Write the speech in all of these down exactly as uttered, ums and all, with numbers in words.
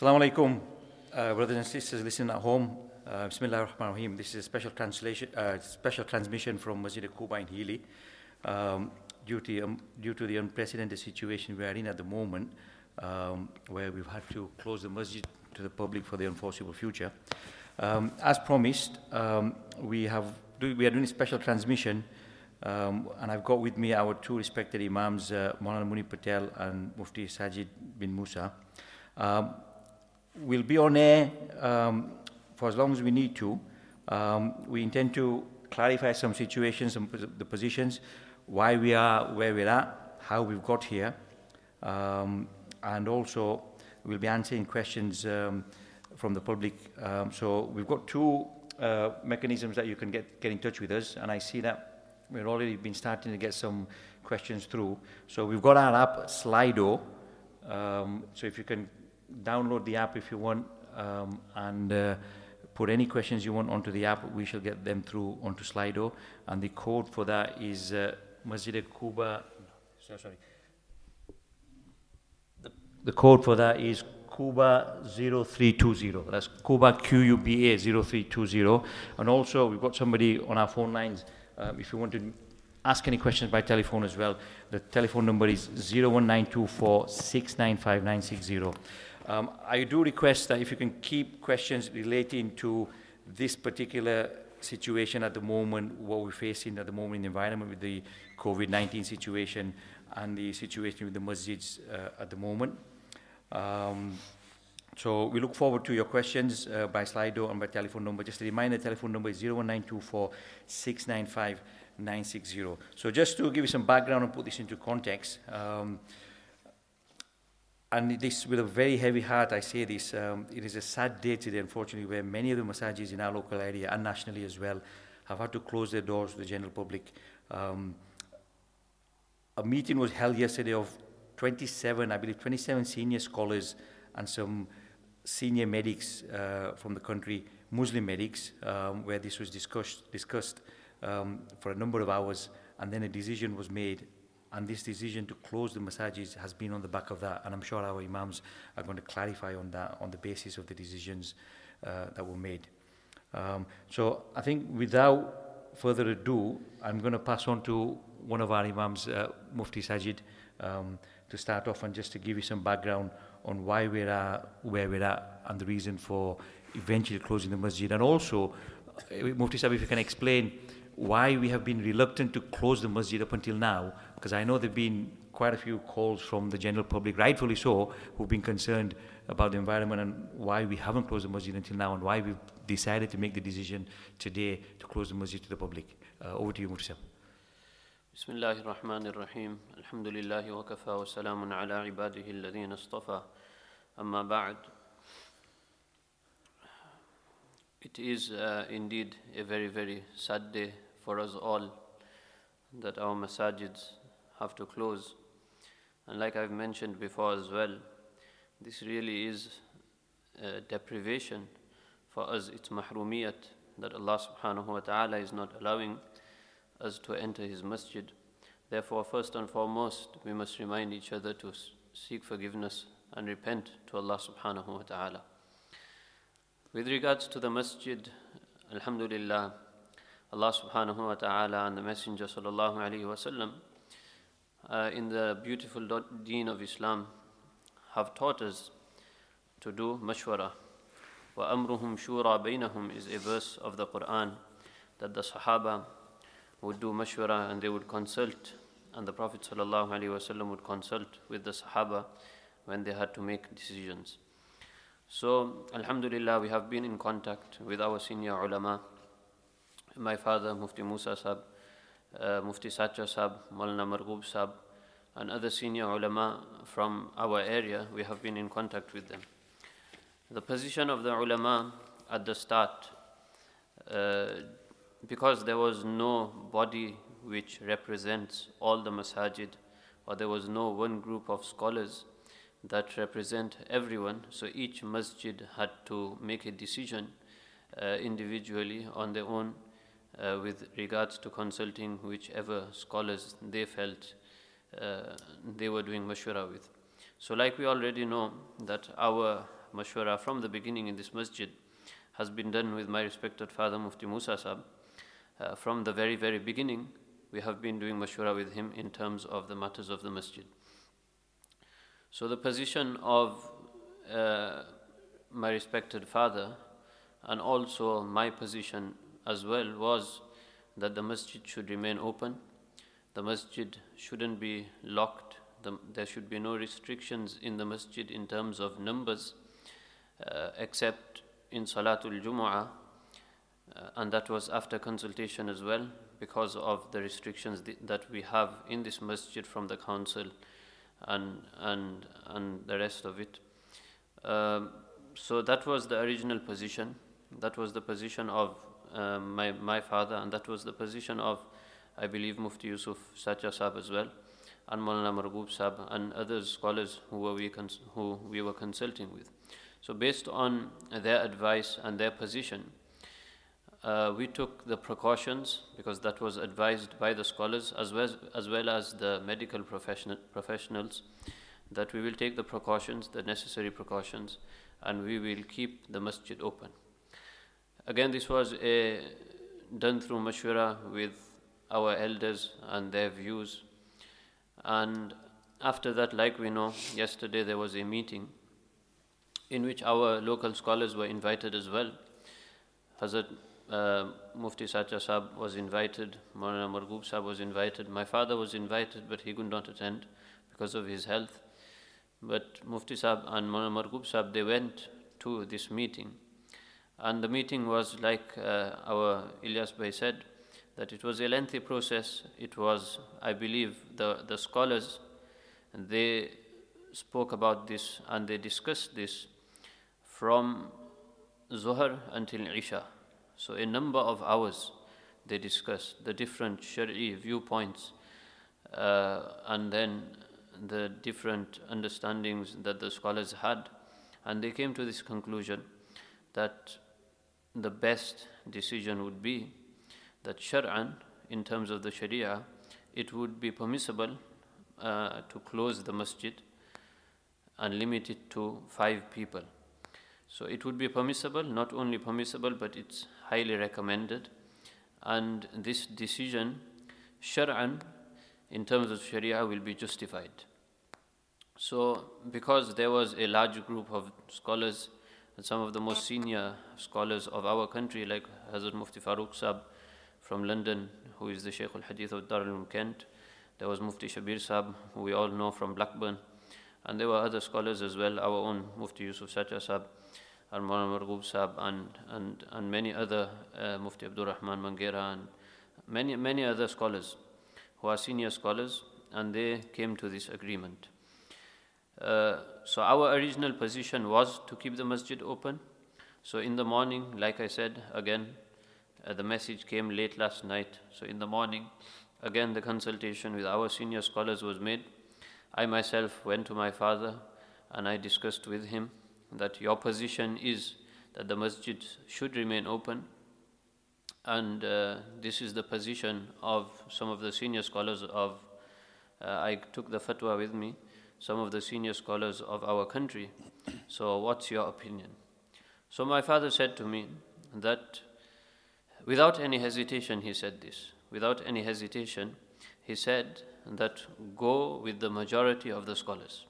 Assalamu alaikum, uh, brothers and sisters listening at home. Uh, Bismillah ar-Rahman ar-Rahim. This is a special translation, uh, special transmission from Masjid Quba in Healy. Um, due, to, um, due to the unprecedented situation we are in at the moment, um, where we've had to close the masjid to the public for the unforeseeable future. Um, as promised, um, we have do, we are doing a special transmission, um, and I've got with me our two respected Imams, uh, Maulana Munib Patel and Mufti Sajid bin Musa. Um, we'll be on air um, for as long as we need to. Um, we intend to clarify some situations, some the positions, why we are where we're at, how we've got here, um, and also we'll be answering questions um, from the public. Um, so we've got two uh, mechanisms that you can get, get in touch with us, and I see that we've already been starting to get some questions through. So we've got our app, Slido. Um, so if you can download the app if you want, um, and uh, put any questions you want onto the app, we shall get them through onto Slido. And the code for that is uh, Masjid Quba. So, sorry. The, the code for that is Quba zero three two zero. That's Quba Q U B A zero three two zero. And also, we've got somebody on our phone lines. Um, if you want to ask any questions by telephone as well, the telephone number is zero one nine two four six nine five nine six zero. Um, I do request that if you can keep questions relating to this particular situation at the moment, what we're facing at the moment in the environment with the COVID nineteen situation and the situation with the masjids uh, at the moment. Um, so we look forward to your questions uh, by Slido and by telephone number. Just a reminder, telephone number is zero one nine two four six nine five nine six zero. So just to give you some background and put this into context, um, and this with a very heavy heart I say this, um, it is a sad day today, unfortunately, where many of the masajid in our local area and nationally as well have had to close their doors to the general public. Um, a meeting was held yesterday of twenty-seven, I believe, twenty-seven senior scholars and some senior medics uh, from the country, Muslim medics, um, where this was discussed, discussed um, for a number of hours, and then a decision was made. And this decision to close the masajid has been on the back of that, and I'm sure our imams are going to clarify on that on the basis of the decisions uh, that were made. Um, so I think without further ado, I'm going to pass on to one of our imams, uh, Mufti Sajid, um, to start off and just to give you some background on why we're at where we're at and the reason for eventually closing the masjid. And also, uh, Mufti Sajid, if you can explain why we have been reluctant to close the masjid up until now, because I know there have been quite a few calls from the general public, rightfully so, who've been concerned about the environment and why we haven't closed the masjid until now and why we've decided to make the decision today to close the masjid to the public. Uh, over to you, Mufti Sajid. Bismillahir Rahmanir Rahim. Alhamdulillahi wa kafa wa salamun ala ibadihi alladhina istafa. Amma ba'd. It is uh, indeed a very, very sad day for us all that our masajids have to close. And like I've mentioned before as well, this really is a deprivation for us. It's mahrumiyat that Allah subhanahu wa ta'ala is not allowing us to enter His masjid. Therefore, first and foremost, we must remind each other to seek forgiveness and repent to Allah subhanahu wa ta'ala. With regards to the masjid, alhamdulillah, Allah subhanahu wa ta'ala and the Messenger sallallahu alayhi wa sallam uh, in the beautiful deen of Islam have taught us to do mashwara. Wa amruhum shura bainahum is a verse of the Quran that the Sahaba would do mashwara and they would consult, and the Prophet sallallahu alayhi wa sallam would consult with the Sahaba when they had to make decisions. So, alhamdulillah, we have been in contact with our senior ulama, my father, Mufti Musa Sahab, uh, Mufti Sacha Sahab, Maulana Marghoob Sahab, and other senior ulama from our area. We have been in contact with them. The position of the ulama at the start, uh, because there was no body which represents all the masajid, or there was no one group of scholars that represent everyone, so each masjid had to make a decision uh, individually on their own uh, with regards to consulting whichever scholars they felt uh, they were doing mashwara with. So like we already know that our mashwara from the beginning in this masjid has been done with my respected father Mufti Musa Sahab. Uh, from the very, very beginning, we have been doing mashwara with him in terms of the matters of the masjid. So the position of uh, my respected father and also my position as well was that the masjid should remain open. The masjid shouldn't be locked. The, there should be no restrictions in the masjid in terms of numbers, uh, except in Salatul Jumu'ah, uh, and that was after consultation as well, because of the restrictions th- that we have in this masjid from the council and and and the rest of it. Um, so that was the original position. That was the position of um, my my father, and that was the position of, I believe, Mufti Yusuf Sacha Sahab as well, and Maulana Margoob Sahab, and other scholars who were we cons- who we were consulting with. So based on their advice and their position, uh, we took the precautions, because that was advised by the scholars as well as, well as the medical professional, professionals, that we will take the precautions, the necessary precautions, and we will keep the masjid open. Again, this was a, done through mashwara with our elders and their views. And after that, like we know, yesterday there was a meeting in which our local scholars were invited as well. Hazrat uh, Mufti Sacha Sahab was invited, Maulana Margoob Sahab was invited, my father was invited, but he could not attend because of his health. But Mufti Sahab and Maulana Margoob Sahab, they went to this meeting. And the meeting was like uh, our Ilyas Bhai said, that it was a lengthy process. It was, I believe, the, the scholars, they spoke about this and they discussed this from Zuhr until Isha. So a number of hours they discussed the different Shari'i viewpoints uh, and then the different understandings that the scholars had. And they came to this conclusion that the best decision would be that Shar'an, in terms of the Sharia, it would be permissible uh, to close the masjid and limit it to five people. So it would be permissible, not only permissible, but it's highly recommended. And this decision, Shar'an, in terms of Sharia, will be justified. So because there was a large group of scholars, and some of the most senior scholars of our country, like Hazrat Mufti Farooq Sahab from London, who is the Shaykh al-Hadith of Dar al-Uloom Kent. There was Mufti Shabir Sahab, who we all know from Blackburn. And there were other scholars as well, our own Mufti Yusuf Sacha Sahab, and Maulana Margoob Sahab, and, and, and many other, uh, Mufti Abdur Rahman Mangera, and many, many other scholars who are senior scholars, and they came to this agreement. Uh, so our original position was to keep the masjid open. So in the morning, like I said, again, uh, the message came late last night. So in the morning, again, the consultation with our senior scholars was made. I myself went to my father and I discussed with him that your position is that the masjid should remain open. And uh, this is the position of some of the senior scholars of, uh, I took the fatwa with me, some of the senior scholars of our country. So what's your opinion? So my father said to me that without any hesitation, he said this, without any hesitation, he said that go with the majority of the scholars.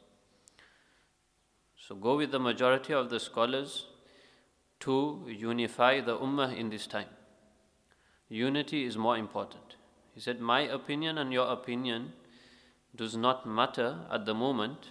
So go with the majority of the scholars to unify the ummah in this time. Unity is more important. He said, my opinion and your opinion does not matter at the moment.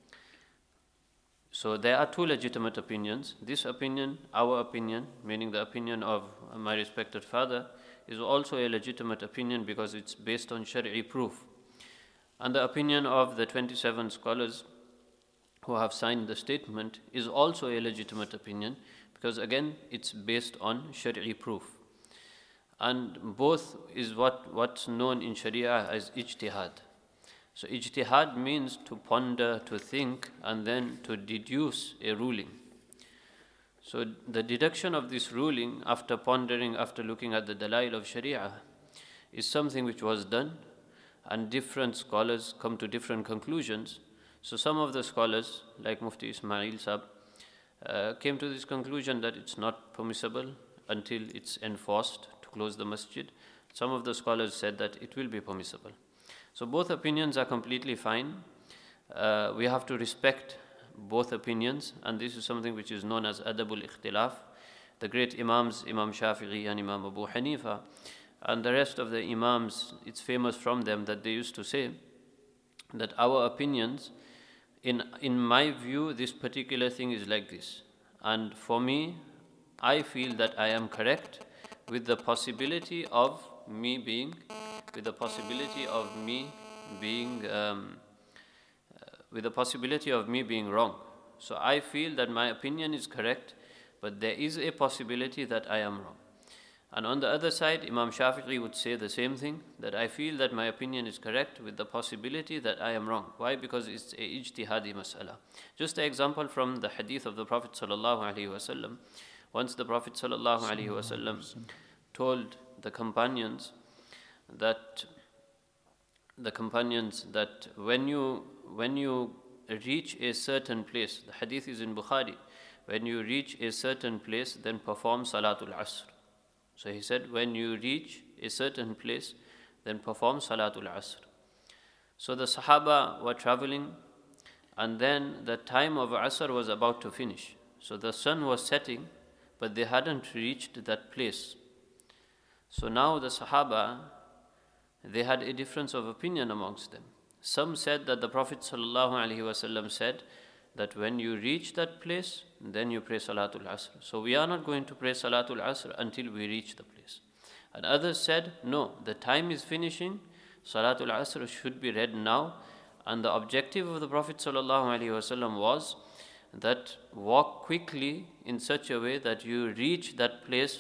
So there are two legitimate opinions. This opinion, our opinion, meaning the opinion of my respected father, is also a legitimate opinion because it's based on Shari'i proof. And the opinion of the twenty-seven scholars who have signed the statement is also a legitimate opinion because again, it's based on Shari'i proof. And both is what, what's known in Sharia as ijtihad. So ijtihad means to ponder, to think, and then to deduce a ruling. So the deduction of this ruling after pondering, after looking at the dalail of Sharia, is something which was done, and different scholars come to different conclusions. So some of the scholars, like Mufti Ismail Sahab, uh, came to this conclusion that it's not permissible until it's enforced to close the masjid. Some of the scholars said that it will be permissible. So both opinions are completely fine. Uh, we have to respect both opinions, and this is something which is known as adabul ikhtilaf. The great Imams, Imam Shafi'i and Imam Abu Hanifa, and the rest of the Imams, it's famous from them that they used to say that our opinions, in, in my view, this particular thing is like this. And for me, I feel that I am correct with the possibility of me being, with the possibility of me being, um, uh, with the possibility of me being wrong. So I feel that my opinion is correct, but there is a possibility that I am wrong. And on the other side, Imam Shafi'i would say the same thing, that I feel that my opinion is correct with the possibility that I am wrong. Why? Because it's a ijtihadi mas'ala. Just an example from the hadith of the Prophet sallallahu alaihi wasallam. Once the Prophet sallallahu alaihi wasallam told the companions that the companions that when you when you reach a certain place, the hadith is in Bukhari, when you reach a certain place, then perform Salatul Asr. So he said, when you reach a certain place, then perform Salatul Asr. So the Sahaba were traveling, and then the time of Asr was about to finish. So the sun was setting, but they hadn't reached that place. So now the Sahaba, they had a difference of opinion amongst them. Some said that the Prophet ﷺ said that when you reach that place, then you pray Salatul Asr. So we are not going to pray Salatul Asr until we reach the place. And others said, no, the time is finishing, Salatul Asr should be read now. And the objective of the Prophet ﷺ was that walk quickly in such a way that you reach that place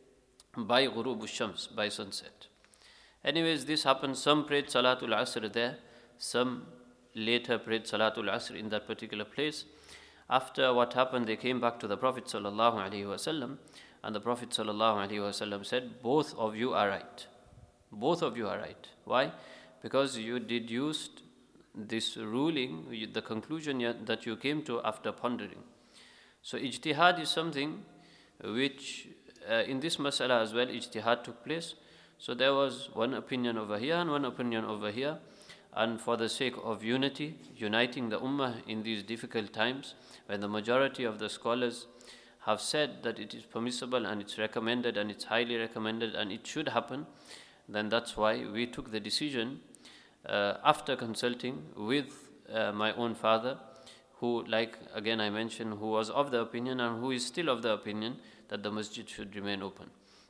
by Ghurub Shams, by sunset. Anyways, this happened. Some prayed Salatul Asr there, some later prayed Salatul Asr in that particular place. After what happened, they came back to the Prophet sallallahu alaihi wasallam, and the Prophet sallallahu alaihi wasallam said, both of you are right. Both of you are right. Why? Because you deduced this ruling, the conclusion that you came to after pondering. So ijtihad is something which, uh, in this mas'ala as well, ijtihad took place. So there was one opinion over here and one opinion over here. And for the sake of unity, uniting the ummah in these difficult times, when the majority of the scholars have said that it is permissible and it's recommended and it's highly recommended and it should happen, then that's why we took the decision uh, after consulting with uh, my own father, who, like again I mentioned, who was of the opinion and who is still of the opinion that the masjid should remain open.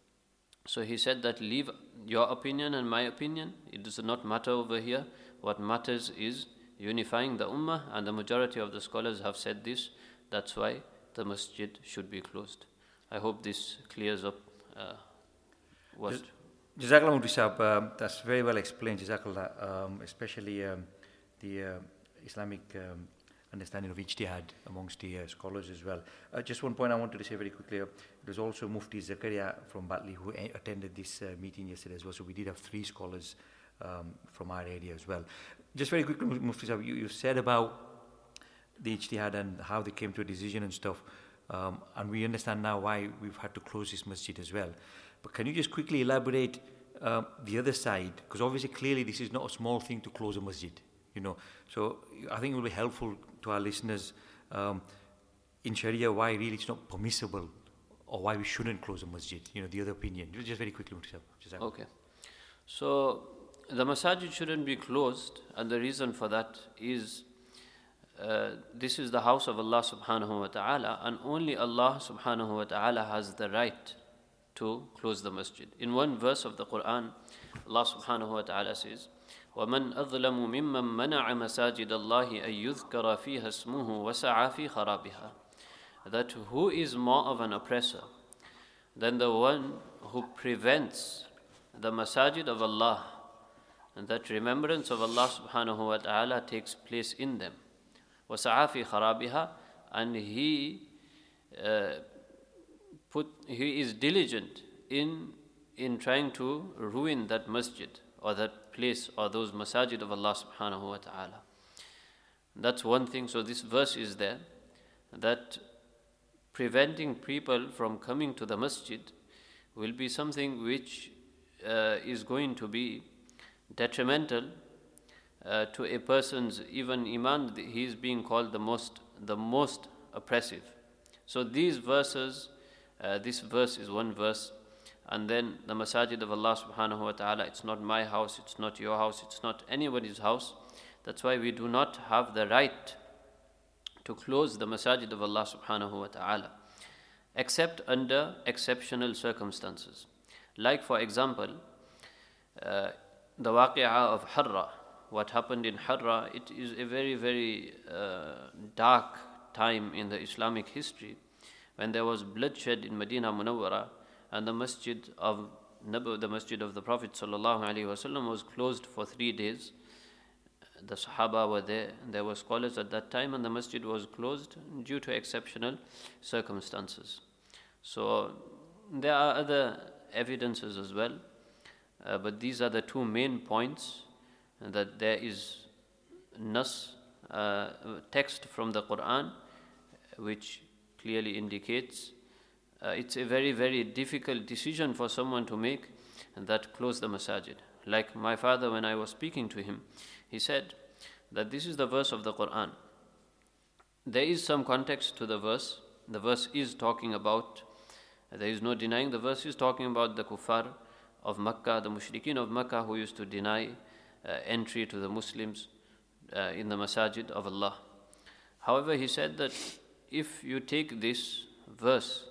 So he said that leave your opinion and my opinion, it does not matter over here. What matters is unifying the ummah, and the majority of the scholars have said this. That's why the masjid should be closed. I hope this clears up uh, what... Jazakallah Mufti Sahab, um, that's very well explained, Jazakallah, um, especially um, the uh, Islamic um, understanding of ijtihad amongst the uh, scholars as well. Uh, just one point I wanted to say very quickly. Uh, it was also Mufti Zakaria from Batley who a- attended this uh, meeting yesterday as well. So we did have three scholars um, from our area as well. Just very quickly, Mufti Sahab, you, you said about the ijtihad and how they came to a decision and stuff. Um, and we understand now why we've had to close this masjid as well. But can you just quickly elaborate uh, the other side? Because obviously, clearly, this is not a small thing to close a masjid. You know, so I think it will be helpful to our listeners um, in Sharia why really it's not permissible or why we shouldn't close a masjid. You know, the other opinion. Just very quickly, Mufti. Okay. So the masajid shouldn't be closed, and the reason for that is uh, this is the house of Allah subhanahu wa ta'ala, and only Allah subhanahu wa ta'ala has the right to close the masjid. In one verse of the Quran, Allah subhanahu wa ta'ala says, وَمَنْ أَظْلَمُ مِمَّنْ مَنَعَ مَسَاجِدَ اللَّهِ أَن يُذْكَرَ فِيهَا اسْمُهُ وَسَعَى فِي خَرَابِهَا. That who is more of an oppressor than the one who prevents the masajid of Allah, and that remembrance of Allah subhanahu wa ta'ala takes place in them. وَسَعَى فِي خَرَابِهَا. And he uh, put he is diligent in in trying to ruin that masjid or that place or those masajid of Allah subhanahu wa ta'ala. That's one thing. So this verse is there, that preventing people from coming to the masjid will be something which uh, is going to be detrimental uh, to a person's even iman. He is being called the most, the most oppressive. So these verses, uh, this verse is one verse, and then the masajid of Allah subhanahu wa ta'ala, it's not my house, it's not your house, it's not anybody's house. That's why we do not have the right to close the masajid of Allah subhanahu wa ta'ala, except under exceptional circumstances. Like for example, uh, the waqi'ah of Harra, what happened in Harra, it is a very, very uh, dark time in the Islamic history, when there was bloodshed in Medina Munawwara, and the masjid of Nabi, the masjid of the Prophet sallallahu alaihi wasallam was closed for three days. The Sahaba were there, there were scholars at that time, and the masjid was closed due to exceptional circumstances. So there are other evidences as well, uh, but these are the two main points, that there is nas, uh, text from the Quran, which clearly indicates uh, it's a very, very difficult decision for someone to make, and that close the masajid. Like my father, when I was speaking to him, he said that this is the verse of the Quran. There is some context to the verse. The verse is talking about, there is no denying, the verse is talking about the kuffar of Makkah, the mushrikeen of Makkah who used to deny uh, entry to the Muslims uh, in the masajid of Allah. However, he said that if you take this verse,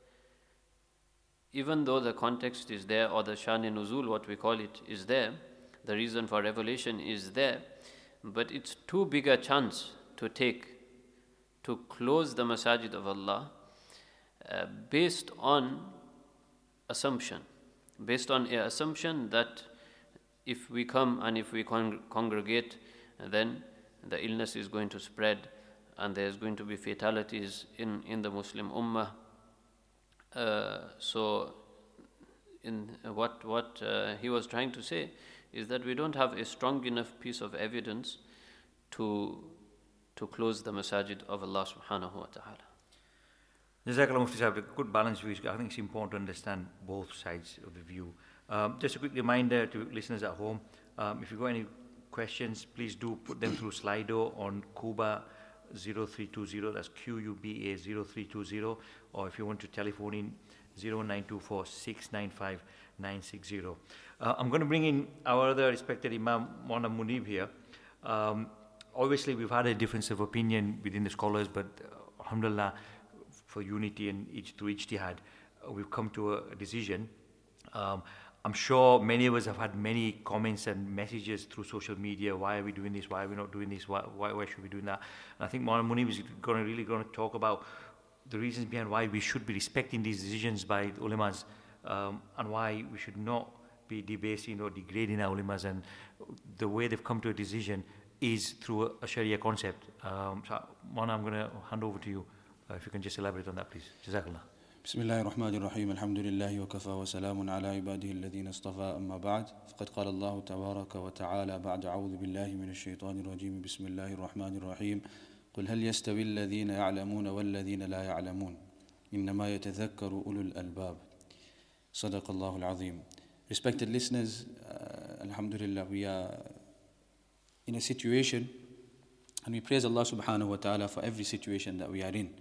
even though the context is there, or the shan-e-nuzul, what we call it, is there, the reason for revelation is there, but it's too big a chance to take to close the masajid of Allah uh, based on assumption, based on an assumption that if we come and if we con- congregate, then the illness is going to spread and there's going to be fatalities in, in the Muslim Ummah. Uh, so in what, what uh, he was trying to say is that we don't have a strong enough piece of evidence to to close the masajid of Allah subhanahu wa ta'ala. Jazakallah Mufti Sahib, a good balance view. I think it's important to understand both sides of the view. Um, just a quick reminder to listeners at home, um, if you've got any questions, please do put them through Slido on Quba zero three two zero, that's Q U B A zero three two zero, or if you want to telephone in zero nine two four six nine five nine six zero. Uh, I'm going to bring in our other respected Imam, Maulana Munib here. Um, obviously, we've had a difference of opinion within the scholars, but uh, alhamdulillah, for unity and each through ijtihad, uh, we've come to a, a decision. Um, I'm sure many of us have had many comments and messages through social media. Why are we doing this? Why are we not doing this? Why, why, why should we be doing that? And I think Maulana Munib is going to really going to talk about the reasons behind why we should be respecting these decisions by the ulamas, um, and why we should not be debasing or degrading our ulamas, and the way they've come to a decision is through a, a Sharia concept. Um, so, Maulana, I'm going to hand over to you. Uh, if you can just elaborate on that, please. Jazakallah. بسم الله الرحمن الرحيم الحمد لله وكفى وسلام على عباده الذين اصطفى أما بعد فقد قال الله تبارك وتعالى بعد أعوذ بالله من الشيطان الرجيم بسم الله الرحمن الرحيم قل هل يستوي الذين يعلمون والذين لا يعلمون إنما يتذكر أولو الألباب صدق الله العظيم. Respected listeners, uh, Alhamdulillah, we are in a situation, and we praise Allah subhanahu wa ta'ala for every situation that we are in.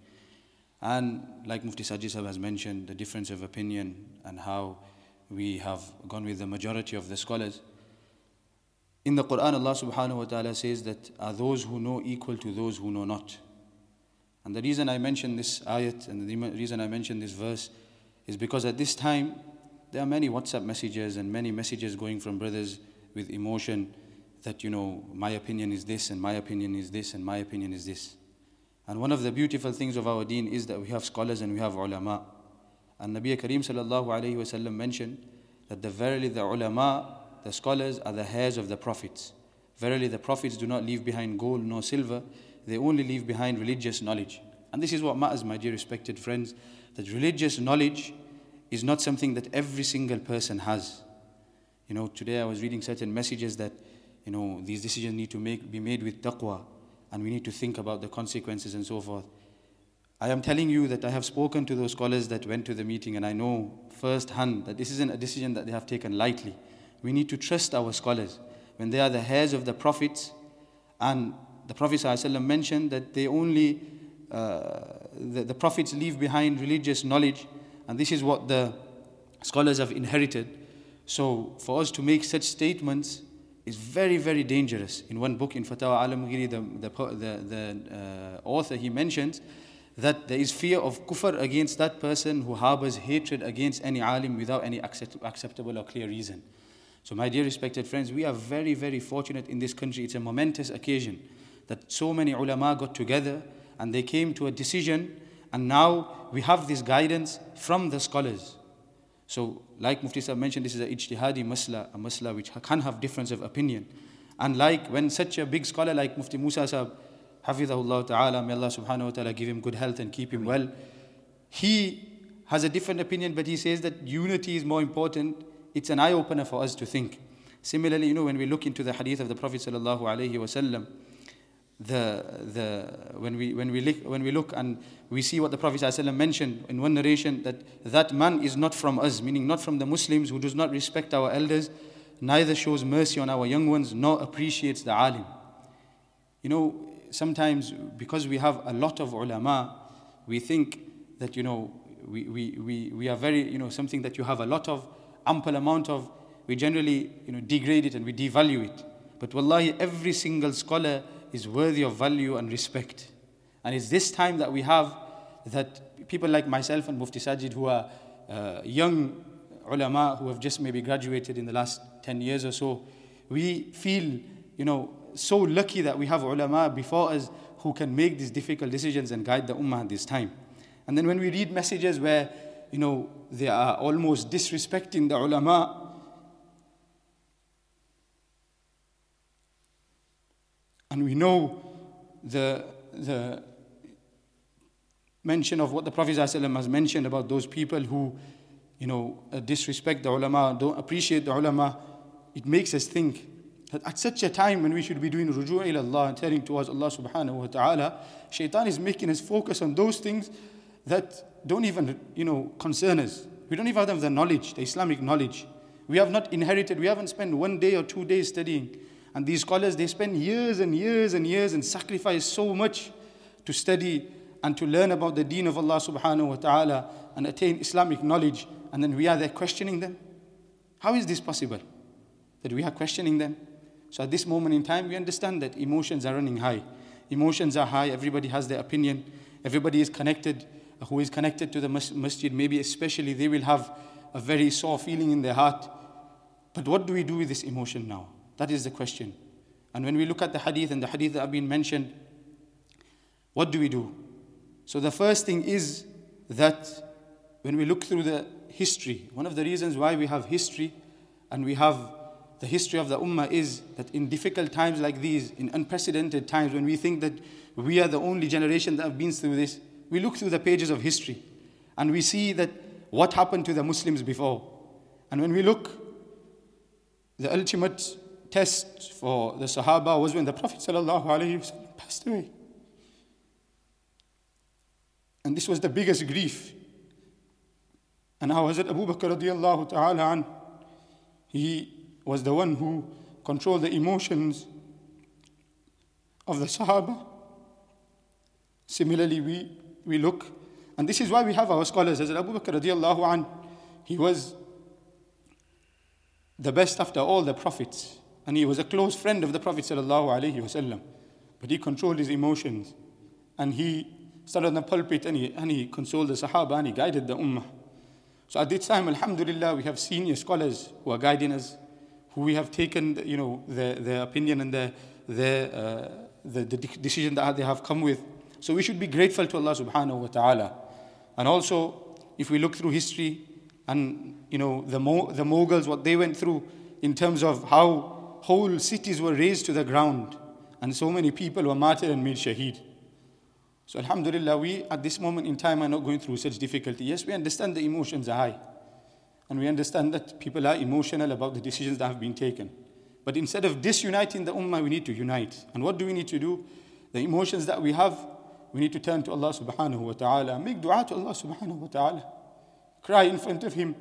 And like Mufti Sajid Sahib has mentioned, the difference of opinion and how we have gone with the majority of the scholars. In the Quran, Allah subhanahu wa ta'ala says that are those who know equal to those who know not. And the reason I mention this ayat and the reason I mention this verse is because at this time, there are many WhatsApp messages and many messages going from brothers with emotion that, you know, my opinion is this and my opinion is this and my opinion is this. And one of the beautiful things of our deen is that we have scholars and we have ulama. And Nabi Kareem sallallahu alayhi wa sallam mentioned that the verily the ulama, the scholars, are the heirs of the prophets. Verily the prophets do not leave behind gold nor silver, they only leave behind religious knowledge. And this is what matters, my dear respected friends, that religious knowledge is not something that every single person has. You know, today I was reading certain messages that, you know, these decisions need to make be made with taqwa, and we need to think about the consequences and so forth. I am telling you that I have spoken to those scholars that went to the meeting, and I know firsthand that this isn't a decision that they have taken lightly. We need to trust our scholars. When they are the heirs of the prophets, and the Prophet ﷺ mentioned that they only, uh, the, the prophets leave behind religious knowledge, and this is what the scholars have inherited. So for us to make such statements is very, very dangerous. In one book, in Fatawa Alamgiri, the, the, the, the uh, author, he mentions that there is fear of kufr against that person who harbors hatred against any alim without any accept, acceptable or clear reason. So my dear respected friends, we are very, very fortunate in this country. It's a momentous occasion that so many ulama got together and they came to a decision, and now we have this guidance from the scholars. So like Mufti Sahib mentioned, this is a ijtihadi masla, a masla which can have difference of opinion. And like when such a big scholar like Mufti Musa Sahib, Hafidhahullah ta'ala, may Allah subhanahu wa ta'ala give him good health and keep him well, he has a different opinion, but he says that unity is more important. It's an eye-opener for us to think. Similarly, you know, when we look into the hadith of the Prophet sallallahu alaihi wasallam, the the when we when we look when we look and we see what the Prophet sallallahu alaihi wasallam mentioned in one narration, that that man is not from us, meaning not from the Muslims, who does not respect our elders, neither shows mercy on our young ones, nor appreciates the alim. You know, sometimes because we have a lot of ulama, we think that, you know, we we we, we are very, you know, something that you have a lot of, ample amount of, we generally, you know, degrade it and we devalue it. But wallahi, every single scholar is worthy of value and respect. And it's this time that we have that people like myself and Mufti Sajid, who are uh, young ulama who have just maybe graduated in the last ten years or so, we feel, you know, so lucky that we have ulama before us who can make these difficult decisions and guide the ummah at this time. And then when we read messages where, you know, they are almost disrespecting the ulama, and we know the the mention of what the Prophet ﷺ has mentioned about those people who, you know, disrespect the ulama, don't appreciate the ulama, it makes us think that at such a time when we should be doing ruju' ila Allah and turning towards Allah subhanahu wa ta'ala, shaitan is making us focus on those things that don't even, you know, concern us. We don't even have the knowledge, the Islamic knowledge. We have not inherited, we haven't spent one day or two days studying. And these scholars, they spend years and years and years and sacrifice so much to study and to learn about the deen of Allah subhanahu wa ta'ala and attain Islamic knowledge. And then we are there questioning them. How is this possible? That we are questioning them? So at this moment in time, we understand that emotions are running high. Emotions are high, everybody has their opinion. Everybody is connected. Who is connected to the masjid, maybe especially, they will have a very sore feeling in their heart. But what do we do with this emotion now? That is the question. And when we look at the hadith and the hadith that have been mentioned, what do we do? So the first thing is that when we look through the history, one of the reasons why we have history and we have the history of the ummah is that in difficult times like these, in unprecedented times, when we think that we are the only generation that have been through this, we look through the pages of history and we see that what happened to the Muslims before. And when we look, the ultimate test for the Sahaba was when the Prophet ﷺ passed away. And this was the biggest grief. And how was it? Abu Bakr radiallahu ta'ala an, he was the one who controlled the emotions of the Sahaba. Similarly, we we look, and this is why we have our scholars. As Abu Bakr radiallahu an, he was the best after all the prophets, and he was a close friend of the Prophet sallallahu alaihi wasallam. But he controlled his emotions, and he stood on the pulpit and he, and he consoled the Sahaba and he guided the Ummah. So at this time, alhamdulillah, we have senior scholars who are guiding us, who we have taken, you know, their, their opinion and their, their, uh, the, the decision that they have come with. So we should be grateful to Allah subhanahu wa ta'ala. And also, if we look through history and, you know, the, Mo- the Mughals, what they went through in terms of how whole cities were razed to the ground and so many people were martyred and made shaheed. So alhamdulillah, we at this moment in time are not going through such difficulty. Yes, we understand the emotions are high. And we understand that people are emotional about the decisions that have been taken. But instead of disuniting the ummah, we need to unite. And what do we need to do? The emotions that we have, we need to turn to Allah subhanahu wa ta'ala, make dua to Allah subhanahu wa ta'ala, cry in front of Him.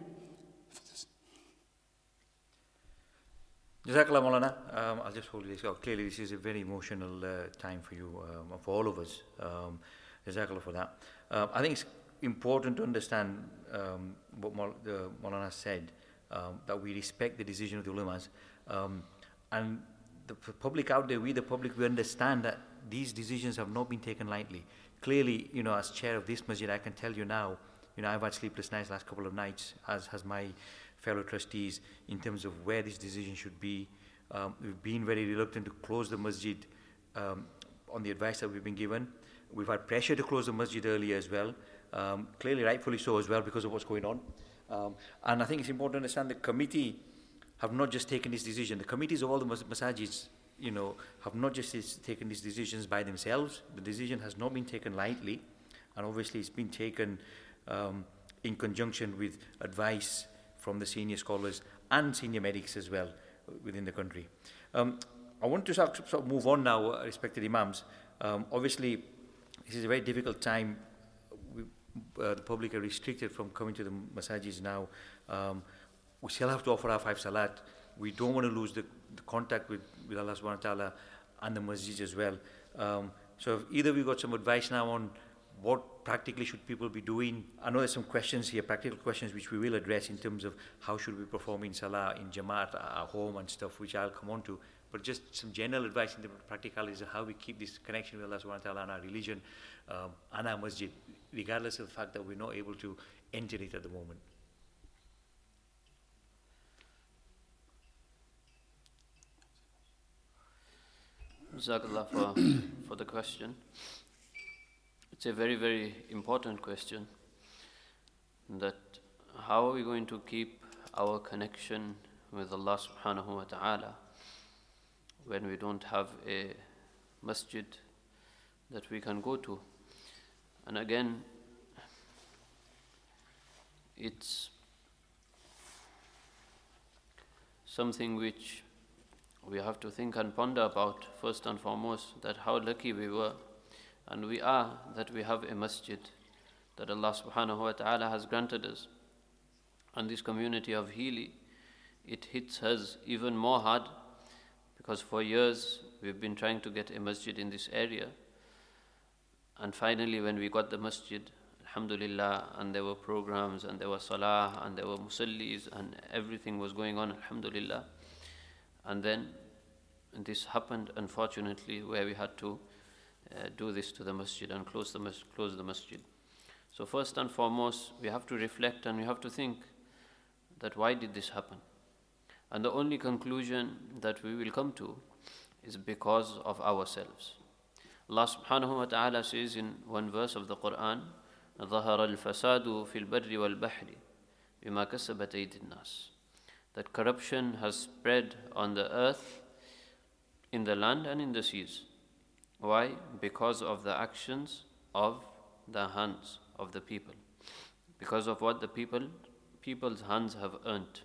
Jazakallah Maulana. Um, I'll just hold this out. Clearly, this is a very emotional uh, time for you, um, for all of us. Um, Jazakallah for that. Um, I think it's important to understand um, what Maul- the Maulana said, um, that we respect the decision of the ulamas. Um, and the p- public out there, we the public, we understand that these decisions have not been taken lightly. Clearly, you know, as chair of this masjid, I can tell you now, you know, I've had sleepless nights last couple of nights, as has my fellow trustees, in terms of where this decision should be. Um, we've been very reluctant to close the masjid um, on the advice that we've been given. We've had pressure to close the masjid earlier as well, um, clearly rightfully so as well because of what's going on. Um, and I think it's important to understand the committee have not just taken this decision. The committees of all the mas- masajids, you know, have not just is- taken these decisions by themselves. The decision has not been taken lightly, and obviously it's been taken um, in conjunction with advice from the senior scholars and senior medics as well within the country. Um, I want to sort of, sort of move on now, uh, respected imams. Um, obviously, this is a very difficult time. We, uh, the public are restricted from coming to the masajids now. Um, we still have to offer our five salat. We don't want to lose the, the contact with, with Allah subhanahu wa ta'ala and the masjids as well. Um, so if either we got some advice now on what practically should people be doing. I know there's some questions here, practical questions, which we will address in terms of how should we perform in salah, in jamaat, at home and stuff, which I'll come on to. But just some general advice in the practicalities of how we keep this connection with Allah subhanahu wa ta'ala and our religion um, and our masjid, regardless of the fact that we're not able to enter it at the moment. Jazakallah for, for the question. It's a very, very important question, that how are we going to keep our connection with Allah subhanahu wa ta'ala when we don't have a masjid that we can go to. And again, it's something which we have to think and ponder about first and foremost, that how lucky we were and we are that we have a masjid that Allah subhanahu wa ta'ala has granted us. And this community of Healy, it hits us even more hard because for years we've been trying to get a masjid in this area. And finally when we got the masjid, alhamdulillah, and there were programs and there was salah and there were musallis and everything was going on, alhamdulillah. And then this happened, unfortunately, where we had to uh, do this to the masjid and close the, mas- close the masjid. So first and foremost, we have to reflect and we have to think that why did this happen? And the only conclusion that we will come to is because of ourselves. Allah subhanahu wa ta'ala says in one verse of the Quran, ظَهَرَ الْفَسَادُ فِي الْبَرِّ وَالْبَحْرِ بِمَا كَسَبَتْ أَيْدِي النَّاسِ. That corruption has spread on the earth, in the land and in the seas. Why? Because of the actions of the hands of the people. Because of what the people, people's hands have earned.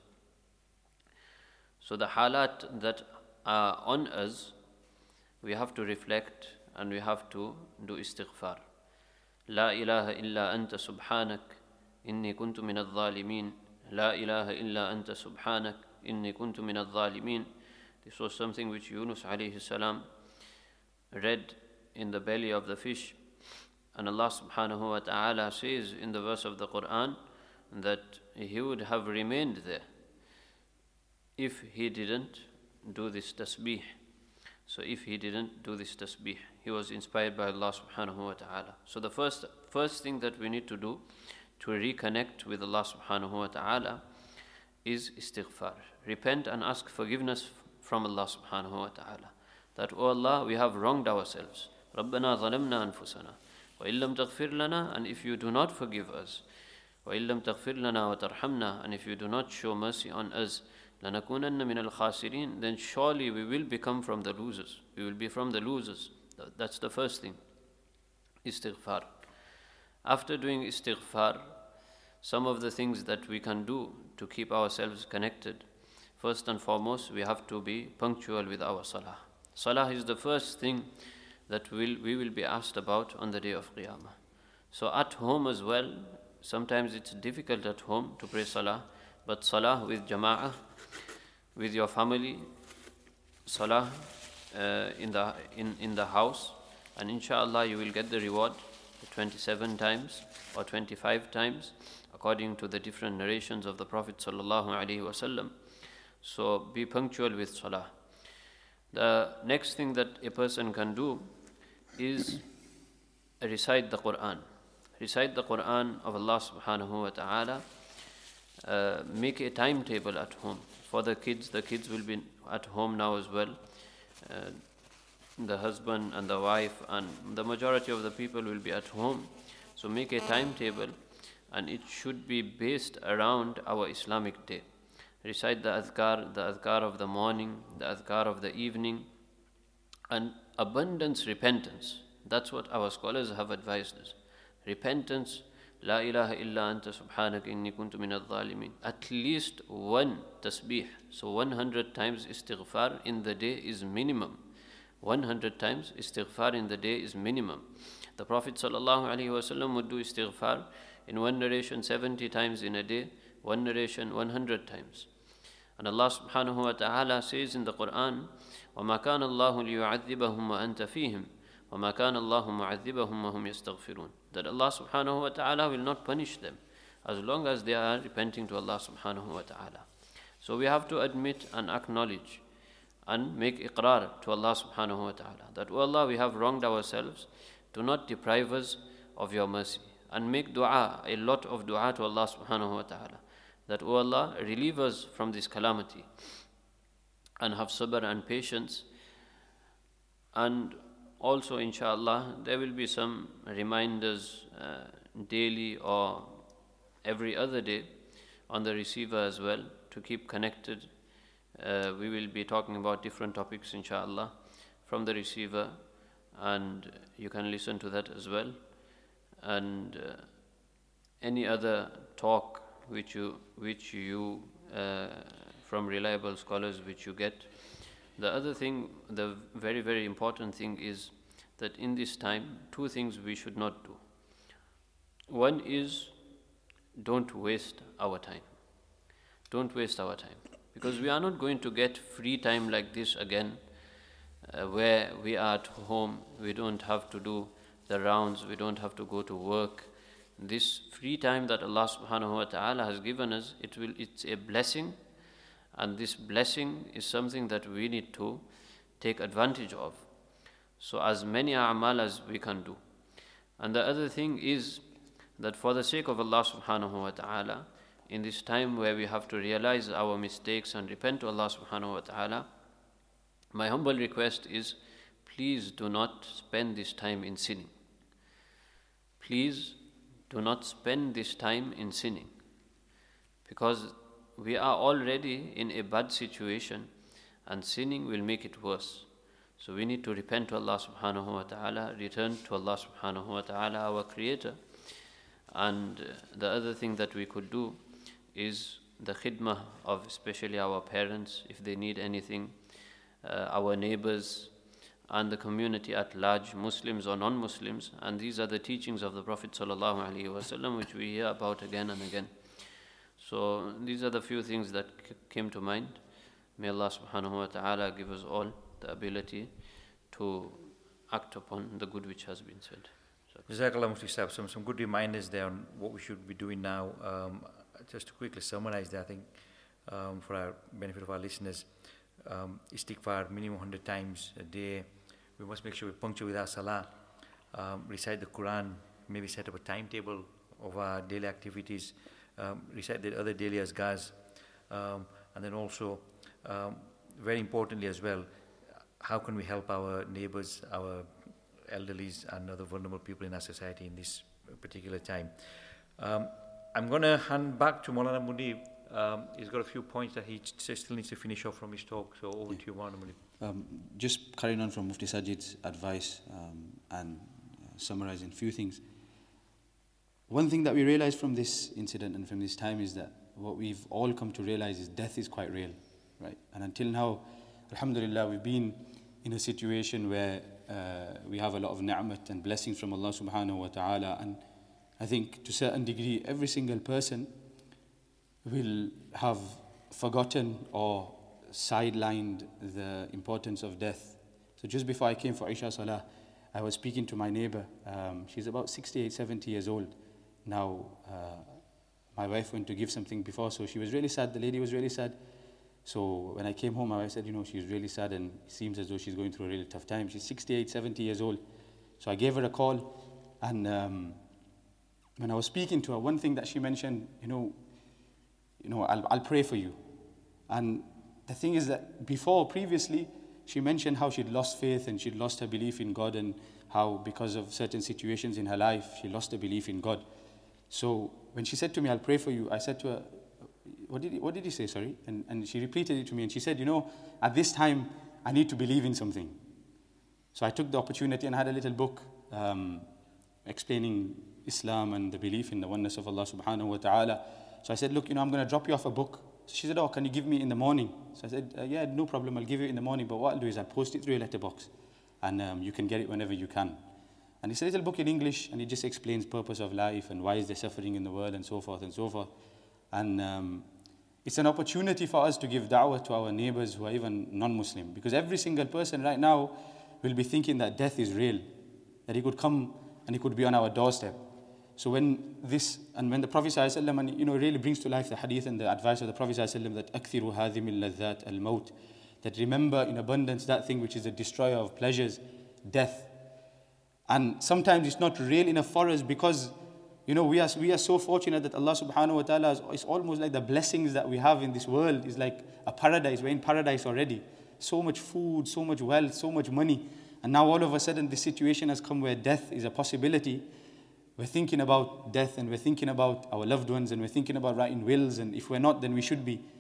So the halat that are on us, we have to reflect and we have to do istighfar. La ilaha illa anta subhanak, inni kuntu min al-zalimin. La ilaha illa anta subhanak, inni kuntu min al-zalimin. This was something which Yunus alayhi salam read in the belly of the fish. And Allah subhanahu wa ta'ala says in the verse of the Quran that he would have remained there if he didn't do this tasbih. So if he didn't do this tasbih, he was inspired by Allah subhanahu wa ta'ala. So the first first thing that we need to do to reconnect with Allah subhanahu wa ta'ala is istighfar. Repent and ask forgiveness from Allah subhanahu wa ta'ala. That, oh Allah, we have wronged ourselves. رَبَّنَا ظَلَمْنَا أَنفُسَنَا وَإِن لَمْ تَغْفِرْ لَنَا. And if you do not forgive us, وَإِن لَمْ تَغْفِرْ لَنَا وَتَرْحَمْنَا. And if you do not show mercy on us, لَنَكُونَنَّ مِنَ الْخَاسِرِينَ. Then surely we will become from the losers. We will be from the losers. That's the first thing. Istighfar. After doing istighfar, some of the things that we can do to keep ourselves connected. First and foremost, we have to be punctual with our salah. Salah is the first thing that we'll, we will be asked about on the day of Qiyamah. So at home as well, sometimes it's difficult at home to pray salah, but salah with jama'ah, with your family, salah uh, in the in, in the house, and inshallah you will get the reward twenty-seven times or twenty-five times, according to the different narrations of the Prophet sallallahu alaihi wasallam. So be punctual with salah. The next thing that a person can do is recite the Quran. Recite the Quran of Allah subhanahu wa ta'ala. Uh, make a timetable at home. For the kids, the kids will be at home now as well. Uh, the husband and the wife and the majority of the people will be at home. So make a timetable, and it should be based around our Islamic day. Recite the adhkar, the adhkar of the morning, the adhkar of the evening, and abundance repentance. That's what our scholars have advised us. Repentance, La ilaha illa anta subhanaka inni kuntu minadh dhalimin. At least one tasbih, so one hundred times istighfar in the day is minimum. one hundred times istighfar in the day is minimum. The Prophet sallallahu alaihi wasallam would do istighfar in one narration seventy times in a day, one narration one hundred times. And Allah subhanahu wa ta'ala says in the Quran, وَمَا كَانَ اللَّهُ لِيُعَذِّبَهُمْ وَأَنْتَ فِيهِمْ وَمَا كَانَ اللَّهُ مُعَذِّبَهُمْ وَهُمْ يَسْتَغْفِرُونَ. That Allah subhanahu wa ta'ala will not punish them as long as they are repenting to Allah subhanahu wa ta'ala. So we have to admit and acknowledge and make iqrar to Allah subhanahu wa ta'ala that, oh Allah, we have wronged ourselves. Do not deprive us of your mercy. And make dua, a lot of dua to Allah subhanahu wa ta'ala, that, oh Allah, relieve us from this calamity, and have sabr and patience. And also, inshallah, there will be some reminders uh, daily or every other day on the receiver as well to keep connected. Uh, we will be talking about different topics, inshallah, from the receiver, and you can listen to that as well. And uh, any other talk which you, which you uh, from reliable scholars which you get. The other thing, the very, very important thing is that in this time, two things we should not do. One is, don't waste our time. Don't waste our time. Because we are not going to get free time like this again, uh, where we are at home, we don't have to do the rounds, we don't have to go to work. This free time that Allah subhanahu wa ta'ala has given us, it will, it's a blessing. And this blessing is something that we need to take advantage of. So as many a'mal as we can do. And the other thing is that for the sake of Allah subhanahu wa ta'ala, in this time where we have to realize our mistakes and repent to Allah subhanahu wa ta'ala, my humble request is, please do not spend this time in sinning. Please do not spend this time in sinning. Because we are already in a bad situation, and sinning will make it worse. So we need to repent to Allah subhanahu wa ta'ala, return to Allah subhanahu wa ta'ala, our Creator. And the other thing that we could do is the khidmah of especially our parents, if they need anything, uh, our neighbors, and the community at large, Muslims or non-Muslims. And these are the teachings of the Prophet sallallahu alaihi wasallam, which we hear about again and again. So these are the few things that came to mind. May Allah subhanahu wa ta'ala give us all the ability to act upon the good which has been said. Jazakallah Mufti Sahib, some, some good reminders there on what we should be doing now. Um, just to quickly summarize that, I think, um, for our benefit of our listeners, um, istighfar minimum one hundred times a day. We must make sure we punctual with our salah, um, recite the Quran, maybe set up a timetable of our daily activities, um, recite the other daily azkars, um, and then also, um, very importantly as well, how can we help our neighbors, our elderlies and other vulnerable people in our society in this particular time. Um, I'm going to hand back to Maulana Munib. Um, he's got a few points that he still needs to finish off from his talk, so over yeah. to you, Maulana Munib. Um, just carrying on from Mufti Sajid's advice um, and uh, summarizing a few things. One thing that we realize from this incident and from this time is that what we've all come to realize is death is quite real, right? And until now, alhamdulillah, we've been in a situation where uh, we have a lot of ni'mat and blessings from Allah subhanahu wa ta'ala, and I think to a certain degree every single person will have forgotten or sidelined the importance of death. So just before I came for Isha Salah, I was speaking to my neighbor. Um, she's about sixty-eight, seventy years old. Now, uh, my wife went to give something before, so she was really sad. The lady was really sad. So when I came home, my wife said, you know, she's really sad and it seems as though she's going through a really tough time. She's sixty-eight, seventy years old. So I gave her a call, and um, when I was speaking to her, one thing that she mentioned, you know, you know, I'll, I'll pray for you. And the thing is that before, previously, she mentioned how she'd lost faith and she'd lost her belief in God, and how because of certain situations in her life, she lost her belief in God. So when she said to me, I'll pray for you, I said to her, what did he, what did he say, sorry? And, and she repeated it to me, and she said, you know, at this time, I need to believe in something. So I took the opportunity and had a little book um, explaining Islam and the belief in the oneness of Allah subhanahu wa ta'ala. So I said, look, you know, I'm going to drop you off a book. So she said, oh, can you give me in the morning? So I said, uh, yeah, no problem, I'll give you in the morning, but what I'll do is I'll post it through your letterbox, and um, you can get it whenever you can. And it's a little book in English, and it just explains purpose of life and why is there suffering in the world and so forth and so forth. And um, it's an opportunity for us to give da'wah to our neighbors who are even non-Muslim, because every single person right now will be thinking that death is real, that he could come and he could be on our doorstep. So when this, and when the Prophet ﷺ, and you know, really brings to life the hadith and the advice of the Prophet ﷺ that أَكْثِرُ هَذِمِ اللَّذَّاتِ الْمَوْتِ, that remember in abundance that thing which is the destroyer of pleasures, death. And sometimes it's not real enough for us, because you know, we are, we are so fortunate that Allah subhanahu wa ta'ala is, it's almost like the blessings that we have in this world is like a paradise. We're in paradise already. So much food, so much wealth, so much money. And now all of a sudden this situation has come where death is a possibility. We're thinking about death, and we're thinking about our loved ones, and we're thinking about writing wills, and if we're not, then we should be.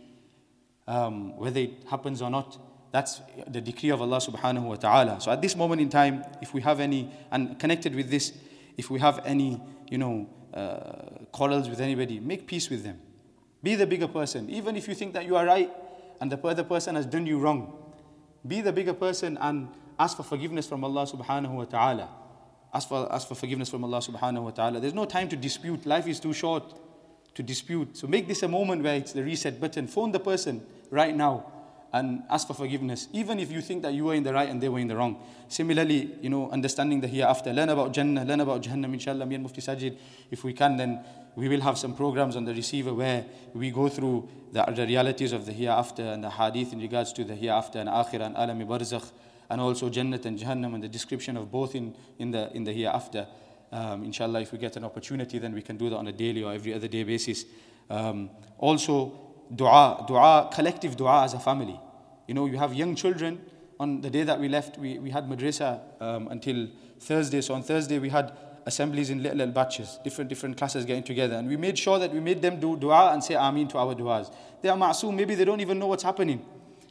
Um, whether it happens or not, that's the decree of Allah subhanahu wa ta'ala. So at this moment in time, if we have any, and connected with this, if we have any, you know, uh, quarrels with anybody, make peace with them. Be the bigger person. Even if you think that you are right and the other person has done you wrong, be the bigger person and ask for forgiveness from Allah subhanahu wa ta'ala. Ask for, ask for forgiveness from Allah subhanahu wa ta'ala. There's no time to dispute. Life is too short to dispute. So make this a moment where it's the reset button. Phone the person right now and ask for forgiveness, even if you think that you were in the right and they were in the wrong. Similarly, you know, understanding the hereafter. Learn about Jannah, learn about Jahannam, inshallah. Me and Mufti Sajid, if we can, then we will have some programs on the receiver where we go through the, the realities of the hereafter and the hadith in regards to the hereafter and akhirah and alami barzakh, and also Jannat and Jahannam, and the description of both in, in the in the hereafter. Um, inshallah, if we get an opportunity, then we can do that on a daily or every other day basis. Um, also, dua, dua, collective dua as a family. You know, you have young children. On the day that we left, we, we had madrasa um, until Thursday. So on Thursday, we had assemblies in little, little batches, different different classes getting together. And we made sure that we made them do dua and say ameen to our duas. They are ma'soom, maybe they don't even know what's happening.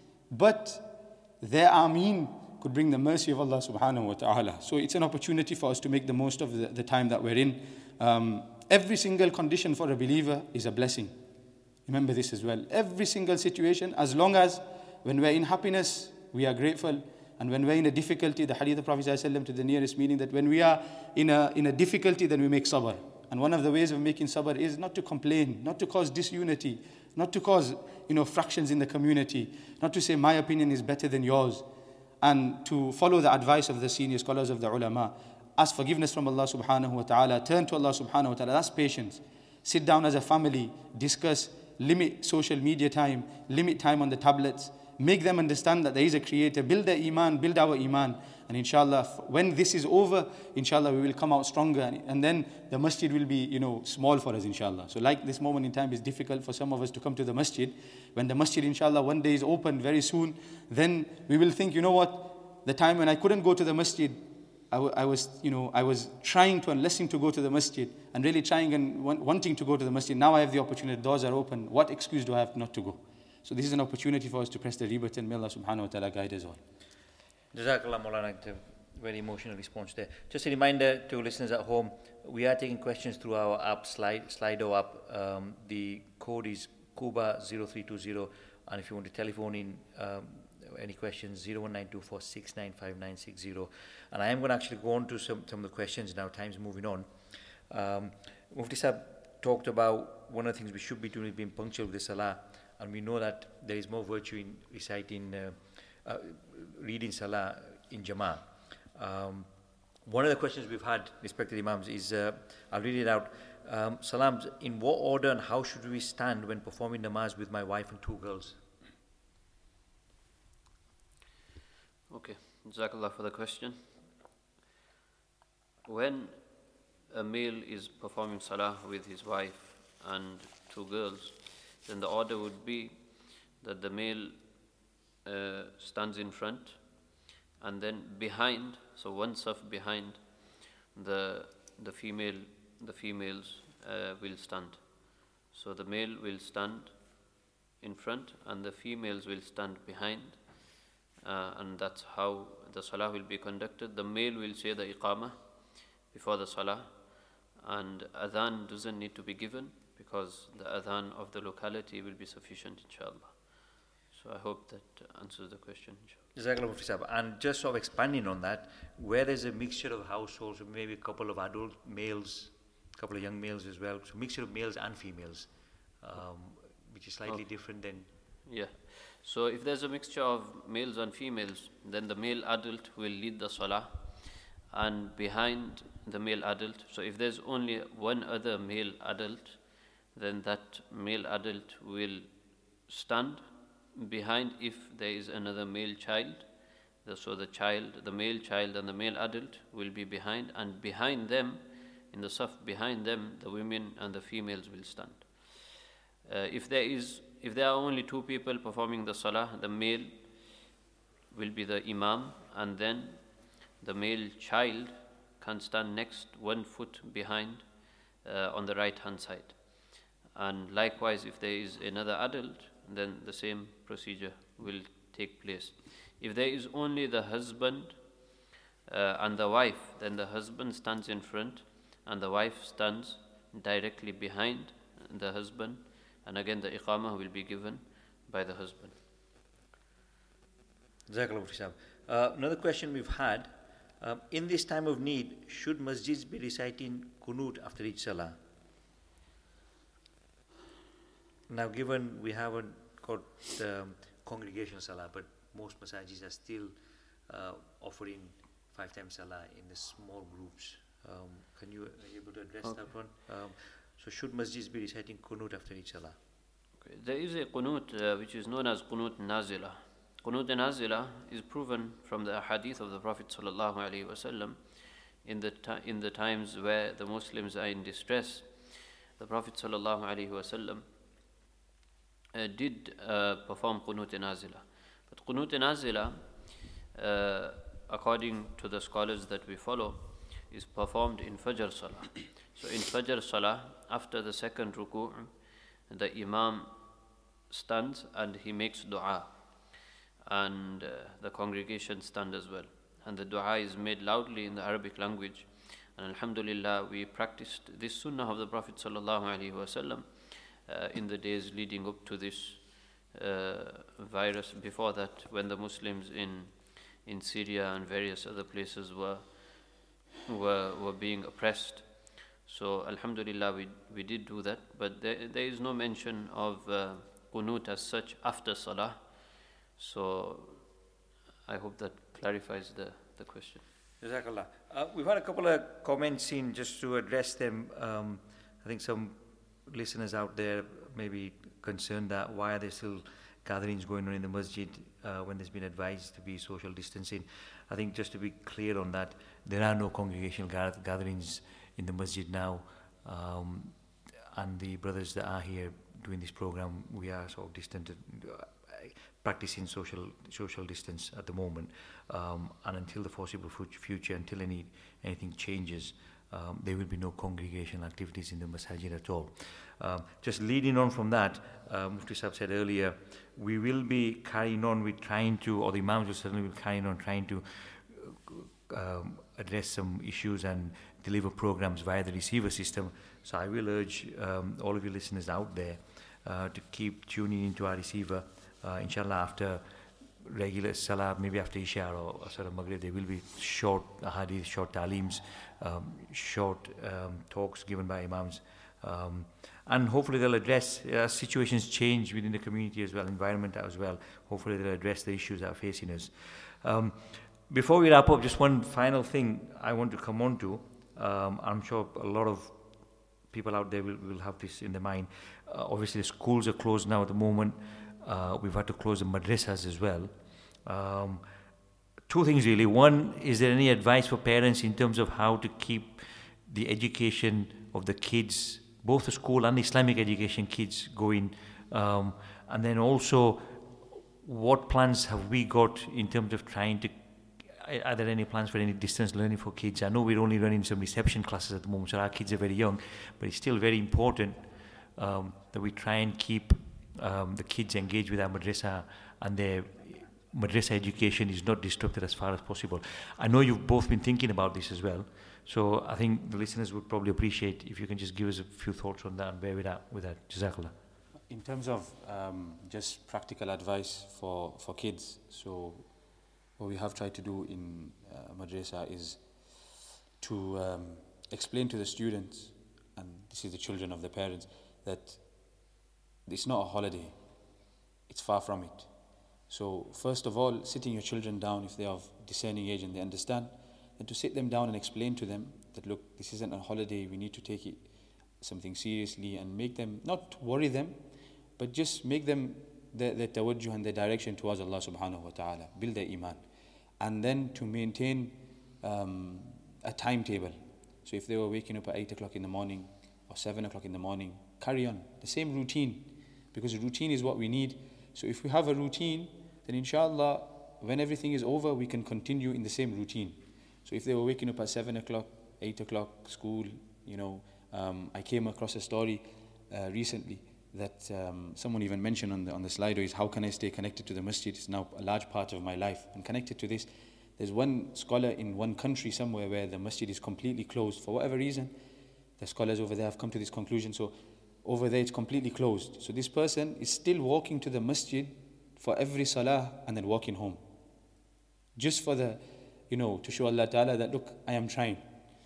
But their ameen could bring the mercy of Allah subhanahu wa ta'ala. So it's an opportunity for us to make the most of the, the time that we're in. Um, every single condition for a believer is a blessing. Remember this as well. Every single situation, as long as when we're in happiness, we are grateful. And when we're in a difficulty, the hadith of Prophet ﷺ to the nearest meaning, that when we are in a, in a difficulty, then we make sabr. And one of the ways of making sabr is not to complain, not to cause disunity, not to cause, you know, fractions in the community, not to say my opinion is better than yours, and to follow the advice of the senior scholars of the ulama. Ask forgiveness from Allah subhanahu wa ta'ala, turn to Allah subhanahu wa ta'ala. That's patience. Sit down as a family, discuss, limit social media time, limit time on the tablets, make them understand that there is a creator, build their iman, build our iman. And inshallah, when this is over, inshallah, we will come out stronger. And, and then the masjid will be, you know, small for us, inshallah. So like this moment in time is difficult for some of us to come to the masjid. When the masjid, inshallah, one day is open very soon, then we will think, you know what, the time when I couldn't go to the masjid, I, w- I was, you know, I was trying to and listening to go to the masjid and really trying and want, wanting to go to the masjid. Now I have the opportunity, doors are open. What excuse do I have not to go? So this is an opportunity for us to press the rebuttal, and may Allah subhanahu wa ta'ala guide us all. Jazakallah Maulana, it's a very emotional response there. Just a reminder to listeners at home, we are taking questions through our app, Slide, Slido app. Um, the code is Kuba zero three two zero, and if you want to telephone in, um, any questions, zero one nine two four six nine five nine six zero. And I am going to actually go on to some, some of the questions now. Time's moving on. Um, Mufti Sahib talked about one of the things we should be doing is being punctual with the Salah. And we know that there is more virtue in reciting, uh, uh, reading Salah in Jama'ah. Um, one of the questions we've had, respected Imams, is, uh, I'll read it out. Um, Salams, in what order and how should we stand when performing namaz with my wife and two girls? Okay, Jazakallah for the question. When a male is performing salah with his wife and two girls, then the order would be that the male uh, stands in front, and then behind, so one saf behind, the the female the females uh, will stand. So the male will stand in front and the females will stand behind, uh, and that's how the salah will be conducted. The male will say the iqamah before the salah, and adhan doesn't need to be given because the adhan of the locality will be sufficient, inshallah. So I hope that answers the question, inshallah. Jazakallah Mufti Sahib. And just sort of expanding on that, where there's a mixture of households, maybe a couple of adult males, a couple of young males as well, so mixture of males and females, um, which is slightly Okay. different than... Yeah. So if there's a mixture of males and females, then the male adult will lead the salah, and behind the male adult, so if there's only one other male adult, then that male adult will stand behind if there is another male child. The- So the child, the male child and the male adult will be behind, and behind them, in the saf behind them, the women and the females will stand. Uh, if there is, if there are only two people performing the salah, the male will be the imam, and then the male child can stand next, one foot behind, uh, on the right hand side. And likewise, if there is another adult, then the same procedure will take place. If there is only the husband uh, and the wife, then the husband stands in front and the wife stands directly behind the husband, and again the iqamah will be given by the husband. Jazakallah Mufti Sahib. Uh, another question we've had, um, in this time of need, should masjids be reciting kunut after each salah? Now, given we haven't got um, congregational salah, but most masajids are still uh, offering five times salah in the small groups. Um, can you, are you able to address Okay. that one? Um, so should masjids be reciting kunut after each salah? Okay. There is a qunut uh, which is known as qunut nazila. Qunut nazila is proven from the hadith of the Prophet sallallahu alaihi wasallam in the ti- in the times where the Muslims are in distress. The Prophet sallallahu alaihi wasallam uh, did uh, perform qunut nazila. But qunut nazila, uh, according to the scholars that we follow, is performed in Fajr Salah. So in Fajr Salah, after the second ruku', the Imam stands and he makes dua, and uh, the congregation stand as well. And the dua is made loudly in the Arabic language. And alhamdulillah, we practiced this sunnah of the Prophet sallallahu alaihi wasallam uh, in the days leading up to this uh, virus. Before that, when the Muslims in in Syria and various other places were were, were being oppressed. So alhamdulillah, we, we did do that, but there, there is no mention of uh, qunut as such after salah. So I hope that clarifies the, the question. Jazakallah. Uh, we've had a couple of comments in just to address them. Um, I think some listeners out there may be concerned that why are there still gatherings going on in the masjid uh, when there's been advised to be social distancing. I think just to be clear on that, there are no congregational gath- gatherings in the masjid now, um, and the brothers that are here doing this program, we are sort of distant, uh, practicing social social distance at the moment, um, and until the foreseeable fut- future, until any anything changes, um, there will be no congregational activities in the masjid at all. Um, just leading on from that, uh, Mufti Sahib said earlier, we will be carrying on with trying to, or the Imams will certainly be carrying on trying to um, address some issues and deliver programs via the receiver system. So I will urge um, all of you listeners out there uh, to keep tuning into our receiver. Uh, inshallah, after regular salah, maybe after Isha or, or sort of Maghrib, there will be short hadith, short taleems, um, short um, talks given by imams. Um, and hopefully they'll address, uh, situations change within the community as well, environment as well. Hopefully they'll address the issues that are facing us. Um, before we wrap up, just one final thing I want to come on to. Um, I'm sure a lot of people out there will, will have this in their mind. Uh, obviously the schools are closed now at the moment. Uh, we've had to close the madrasas as well. Um, two things really. One, is there any advice for parents in terms of how to keep the education of the kids, both the school and the Islamic education kids, going? Um, and then also, what plans have we got in terms of trying to, are there any plans for any distance learning for kids? I know we're only running some reception classes at the moment, so our kids are very young, but it's still very important um, that we try and keep um, the kids engaged with our madrasa, and their madrasa education is not disrupted as far as possible. I know you've both been thinking about this as well, so I think the listeners would probably appreciate if you can just give us a few thoughts on that and where we're at with that. Jazakallah. In terms of um, just practical advice for, for kids, so what we have tried to do in uh, madrasa is to um, explain to the students, and this is the children of the parents, that it's not a holiday, it's far from it. So first of all, sitting your children down, if they are of discerning age and they understand, and to sit them down and explain to them that, look, this isn't a holiday, we need to take it something seriously, and make them, not worry them, but just make them their, their tawajjuh and their direction towards Allah subhanahu wa ta'ala, build their iman. And then to maintain um, a timetable. So if they were waking up at eight o'clock in the morning or seven o'clock in the morning, carry on the same routine, because routine is what we need. So if we have a routine, then inshallah, when everything is over, we can continue in the same routine. So if they were waking up at seven o'clock, eight o'clock, school, you know, um, I came across a story uh, recently that um, someone even mentioned on the on the slide, is how can I stay connected to the masjid? It's now a large part of my life. And connected to this, there's one scholar in one country somewhere where the masjid is completely closed. For whatever reason, the scholars over there have come to this conclusion. So over there it's completely closed. So this person is still walking to the masjid for every salah and then walking home. Just for the, you know, to show Allah Ta'ala that, look, I am trying.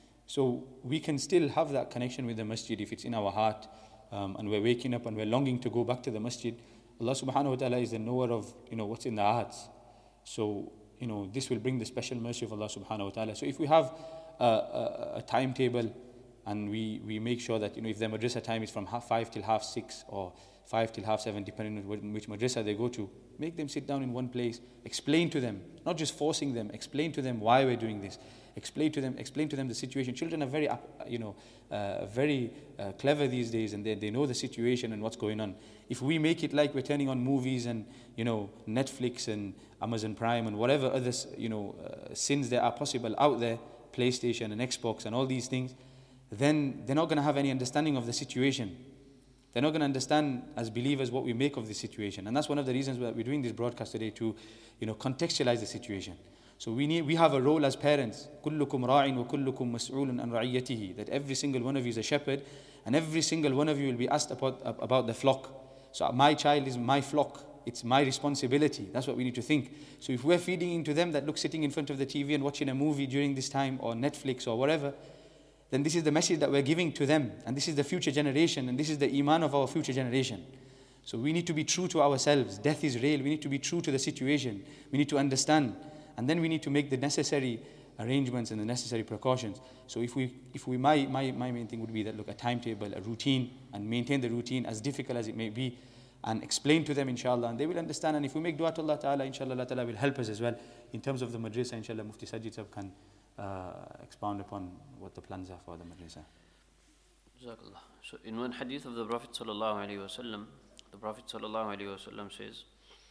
So we can still have that connection with the masjid if it's in our heart. Um, and we're waking up and we're longing to go back to the masjid. Allah subhanahu wa ta'ala is the knower of, you know, what's in the hearts. So, you know, this will bring the special mercy of Allah subhanahu wa ta'ala. So if we have a, a, a timetable, and we, we make sure that, you know, if their madrasa time is from half five till half six or five till half seven, depending on which madrasa they go to, make them sit down in one place, explain to them, not just forcing them, explain to them why we're doing this. Explain to them, explain to them the situation. Children are very, you know, uh, very uh, clever these days, and they they know the situation and what's going on. If we make it like we're turning on movies and, you know, Netflix and Amazon Prime and whatever other, you know, uh, sins there are possible out there, PlayStation and Xbox and all these things, then they're not going to have any understanding of the situation. They're not going to understand as believers what we make of the situation, and that's one of the reasons why we're doing this broadcast today, to, you know, contextualize the situation. So we need, we have a role as parents. كُلُّكُمْ رَاعٍ وَكُلُّكُمْ مَسْعُولٌ عَنْ رَعِيَّتِهِ. That every single one of you is a shepherd, and every single one of you will be asked about, about the flock. So my child is my flock. It's my responsibility. That's what we need to think. So if we're feeding into them that, look, sitting in front of the T V and watching a movie during this time, or Netflix or whatever, then this is the message that we're giving to them. And this is the future generation, and this is the iman of our future generation. So we need to be true to ourselves. Death is real. We need to be true to the situation. We need to understand. And then we need to make the necessary arrangements and the necessary precautions. So if we, if we, my, my, my main thing would be that, look, a timetable, a routine, and maintain the routine as difficult as it may be, and explain to them, inshallah, and they will understand. And if we make dua to Allah Ta'ala, inshallah, Allah Ta'ala will help us as well. In terms of the madrasa, inshallah, Mufti Sajid Sahib can uh, expound upon what the plans are for the madrasa. Jazakallah. So in one hadith of the Prophet sallallahu alaihi wasallam, the Prophet sallallahu alaihi wasallam says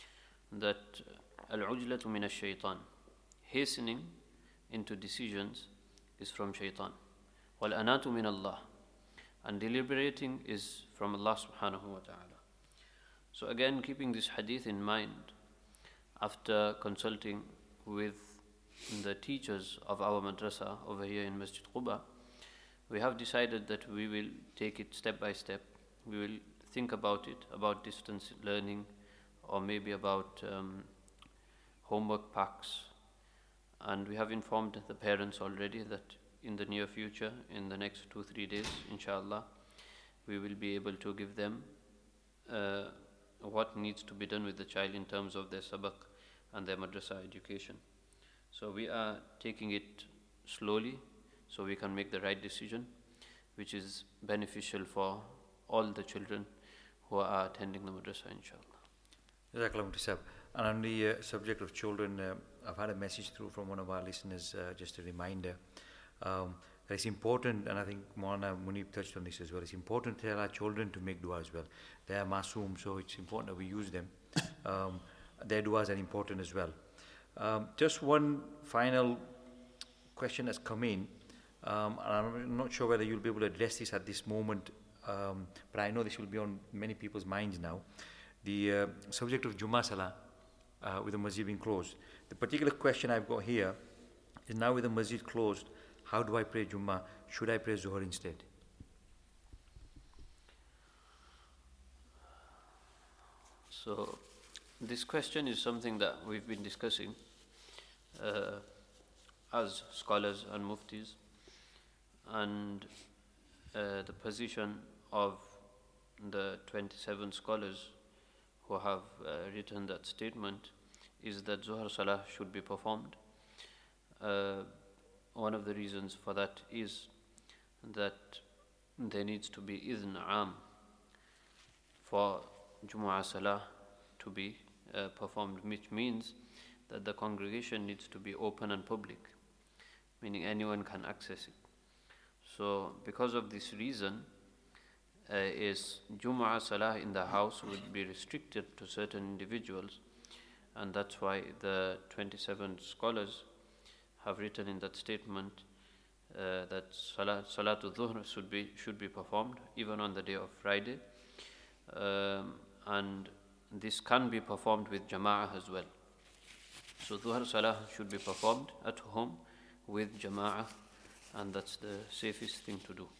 that al-ujlatu min ash-shaytan, hastening into decisions is from shaitan. Wal-anatu min Allah, and deliberating is from Allah subhanahu wa ta'ala. So again, keeping this hadith in mind, after consulting with the teachers of our madrasa over here in Masjid Quba, we have decided that we will take it step by step. We will think about it, about distance learning, or maybe about um, homework packs, and we have informed the parents already that in the near future, in the next two, three days, inshallah, we will be able to give them uh, what needs to be done with the child in terms of their sabaq and their madrasa education. So we are taking it slowly so we can make the right decision, which is beneficial for all the children who are attending the madrasa, inshallah. Jazakallah Mufti Sahib. And on the uh, subject of children, uh, I've had a message through from one of our listeners, uh, just a reminder. Um, that it's important, and I think Maulana Munib touched on this as well, it's important to tell our children to make dua as well. They are masoom, so it's important that we use them. Um, their duas are important as well. Um, just one final question has come in, um, and I'm not sure whether you'll be able to address this at this moment, um, but I know this will be on many people's minds now. The uh, subject of Jummah Salah uh, with the masjid being closed. The particular question I've got here is, now with the masjid closed, how do I pray Jummah? Should I pray Zuhr instead? So this question is something that we've been discussing uh, as scholars and muftis, and uh, the position of the twenty-seven scholars who have uh, written that statement is that Zuhr Salah should be performed. Uh, one of the reasons for that is that there needs to be idhn am for Jumu'ah Salah to be uh, performed, which means that the congregation needs to be open and public, meaning anyone can access it. So because of this reason, uh, is Jumu'ah Salah in the house would be restricted to certain individuals, and that's why the twenty-seven scholars have written in that statement uh, that Salah, Salatul Dhuhr should be, should be performed even on the day of Friday, um, and this can be performed with Jama'ah as well. So Dhuhr Salah should be performed at home with Jama'ah, and that's the safest thing to do.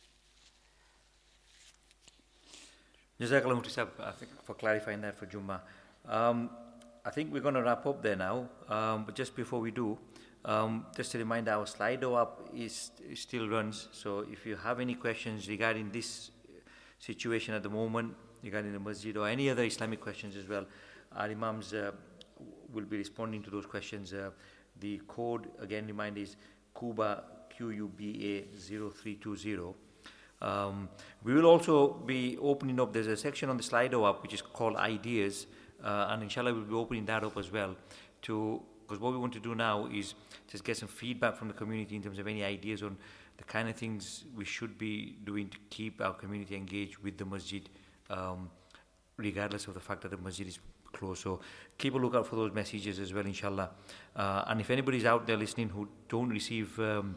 Jazakallah Mufti Sahib, I think, for clarifying that for Jummah. Um, I think we're going to wrap up there now, um, but just before we do, um, just a reminder, our Slido app is, is still runs, so if you have any questions regarding this situation at the moment, regarding the masjid or any other Islamic questions as well, our Imams uh, will be responding to those questions. Uh, the code, again, reminder, is Quba, Q U B A zero three two zero. Um, we will also be opening up, there's a section on the Slido app which is called Ideas, uh, and inshallah we'll be opening that up as well, to because what we want to do now is just get some feedback from the community in terms of any ideas on the kind of things we should be doing to keep our community engaged with the masjid, um, regardless of the fact that the masjid is closed. So keep a lookout for those messages as well, inshallah. Uh, and if anybody's out there listening who don't receive um,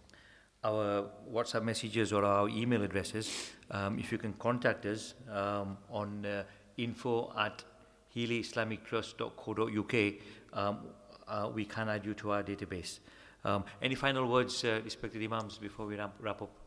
our WhatsApp messages or our email addresses, um, if you can contact us um, on uh, info at healy islamic trust dot co dot uk, um, uh, we can add you to our database. Um, any final words, uh, respected Imams, before we wrap, wrap up?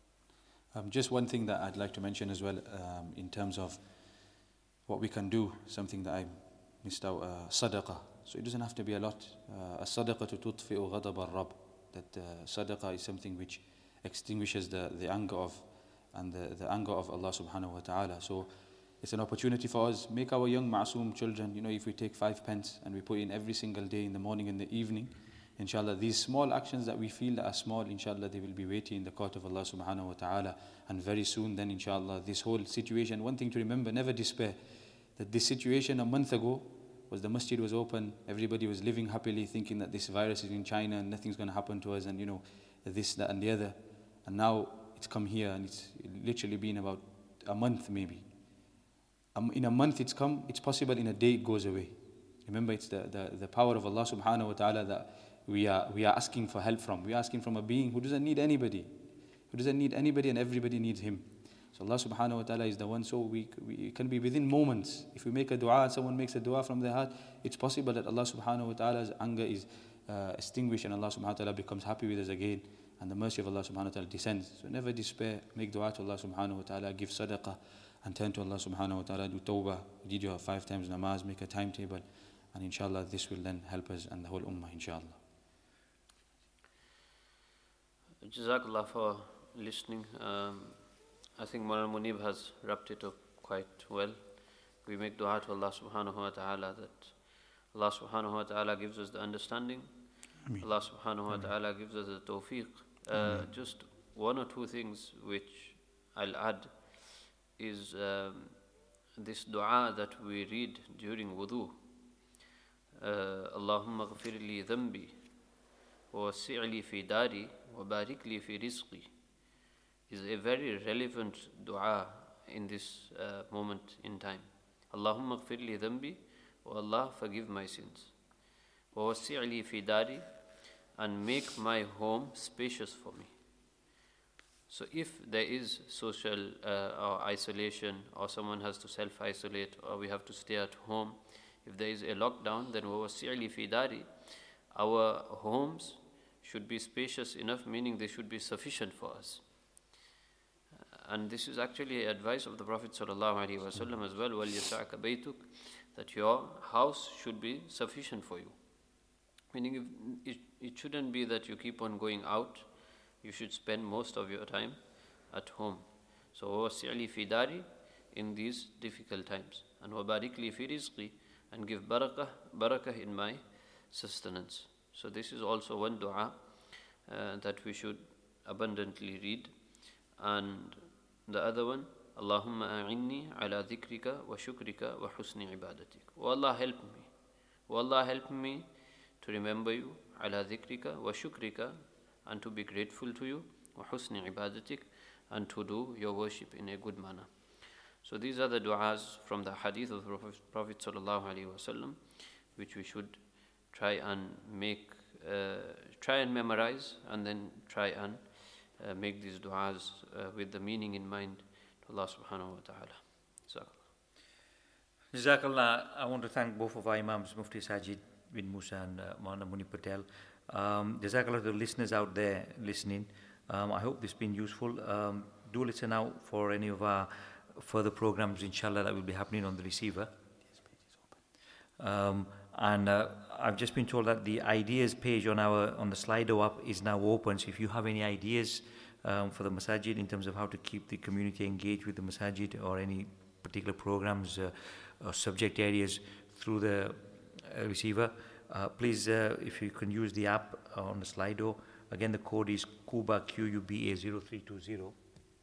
Um, just one thing that I'd like to mention as well, um, in terms of what we can do, something that I missed out, uh, sadaqah. So it doesn't have to be a lot. Uh, as-sadaqah tutfi'u ghadab al-Rabb. That uh, sadaqah is something which extinguishes the, the anger of and the, the anger of Allah subhanahu wa ta'ala. So it's an opportunity for us. Make our young ma'soom children, you know, if we take five pence and we put in every single day in the morning and the evening, inshallah, these small actions that we feel that are small, inshallah, they will be weighty in the court of Allah subhanahu wa ta'ala. And very soon then, inshallah, this whole situation, one thing to remember, never despair, that this situation a month ago was the masjid was open, everybody was living happily thinking that this virus is in China and nothing's going to happen to us, and you know, this, that and the other. And now it's come here, and it's literally been about a month maybe. Um, in a month it's come, it's possible in a day it goes away. Remember, it's the, the, the power of Allah subhanahu wa ta'ala that we are, we are asking for help from. We are asking from a being who doesn't need anybody, who doesn't need anybody, and everybody needs him. So Allah subhanahu wa ta'ala is the one, so we, we can be within moments. If we make a dua and someone makes a dua from their heart, it's possible that Allah subhanahu wa ta'ala's anger is uh, extinguished and Allah subhanahu wa ta'ala becomes happy with us again, and the mercy of Allah subhanahu wa ta'ala descends. So never despair, make dua to Allah subhanahu wa ta'ala, give sadaqah, and turn to Allah subhanahu wa ta'ala, do tawbah. Did your five times namaz, make a timetable, And inshallah, this will then help us and the whole ummah, inshallah. Jazakallah for listening. Um, I think Maulana Munib has wrapped it up quite well. We make dua to Allah subhanahu wa ta'ala that Allah subhanahu wa ta'ala gives us the understanding. Ameen. Allah subhanahu wa ta'ala gives us the tawfiq. Uh, just one or two things which I'll add is um, this dua that we read during wudu. Allahumma ghafir li dhanbi wa wasi' li fi dari wa barik li fi rizqi is a very relevant dua in this uh, moment in time. Allahumma ghafir li dhanbi, O Allah, forgive my sins. Wa wasi' li fi dari, and make my home spacious for me. So if there is social uh, or isolation, or someone has to self-isolate, or we have to stay at home, if there is a lockdown, then wa wasi' li fi dari, our homes should be spacious enough, meaning they should be sufficient for us. And this is actually advice of the Prophet sallallahu alaihi wasallam as well, وَلْيَسَعْكَ بَيْتُكَ, that your house should be sufficient for you. Meaning if it, it shouldn't be that you keep on going out, you should spend most of your time at home. So وَوَسِعْ لِي فِي دَارِي, in these difficult times. And وَبَارِكْ لِي فِي رِزْقِي, and give barakah, barakah in my sustenance. So this is also one dua uh, that we should abundantly read. And the other one, Allahumma a'inni ala dhikrika wa shukrika wa husni ibadatik. O Allah, help me. O Allah, help me to remember you, ala dhikrika wa shukrika, and to be grateful to you, wa husni ibadatik, and to do your worship in a good manner. So these are the du'as from the hadith of the Prophet sallallahu alaihi wasallam, which we should try and make, uh, try and memorize, and then try and uh, make these du'as uh, with the meaning in mind to Allah subhanahu wa ta'ala. Jazakallah. Jazakallah. I want to thank both of our Imams, Mufti Sajid bin Musa and uh, Maulana Munib Patel. Um, Jazakallah to the listeners out there listening. Um, I hope this has been useful. Um, do listen out for any of our further programs, inshallah, that will be happening on the receiver. Um, and uh, I've just been told that the ideas page on our on the Slido app is now open. So if you have any ideas um, for the masajid in terms of how to keep the community engaged with the masajid, or any particular programs uh, or subject areas through the uh, receiver, uh, please, uh, if you can use the app uh, on the Slido. Again, the code is Quba, Q U B A zero three two zero.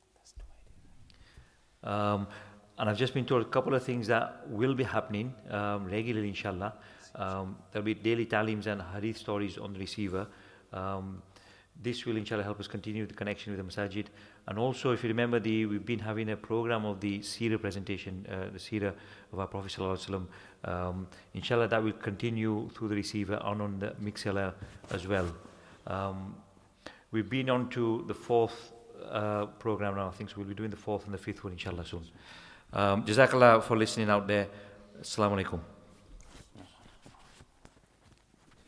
Um, and I've just been told a couple of things that will be happening um, regularly, inshallah. Um, there'll be daily talims and hadith stories on the receiver. Um, this will, inshallah, help us continue the connection with the masajid. And also, if you remember, the we've been having a program of the seerah presentation, uh, the seerah of our Prophet sallallahu alaihi wasallam. Um, inshallah, that will continue through the receiver and on the Mixlr as well. Um, we've been on to the fourth uh, program now. I think so we'll be doing the fourth and the fifth one, inshallah, soon. Um, Jazakallah for listening out there. Assalamu alaikum.